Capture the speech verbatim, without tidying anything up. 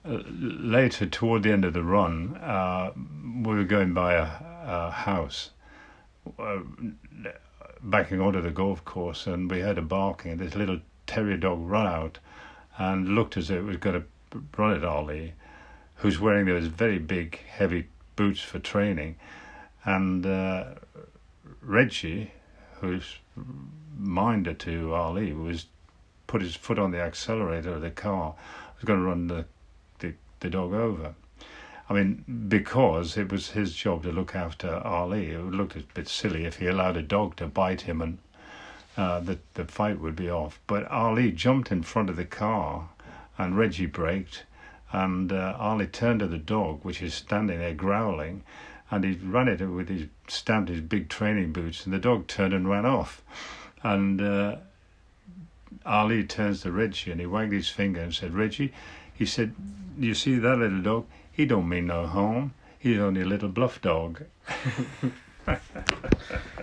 uh, later, toward the end of the run, uh, we were going by a, a house, uh, backing onto the golf course, and we heard a barking, and this little terrier dog run out and looked as if it was going to run at Ali, who's wearing those very big, heavy boots for training. And uh, Reggie, who's minder to Ali, was put his foot on the accelerator of the car, was going to run the, the, the dog over. I mean, because it was his job to look after Ali. It looked a bit silly if he allowed a dog to bite him, and uh, the, the fight would be off. But Ali jumped in front of the car, and Reggie braked, and uh, Ali turned to the dog, which is standing there growling, and he ran at it with his, stamped his big training boots, and the dog turned and ran off. And uh, Ali turns to Reggie, and he wagged his finger and said, "Reggie," he said, "you see that little dog? He don't mean no harm. He's only a little bluff dog."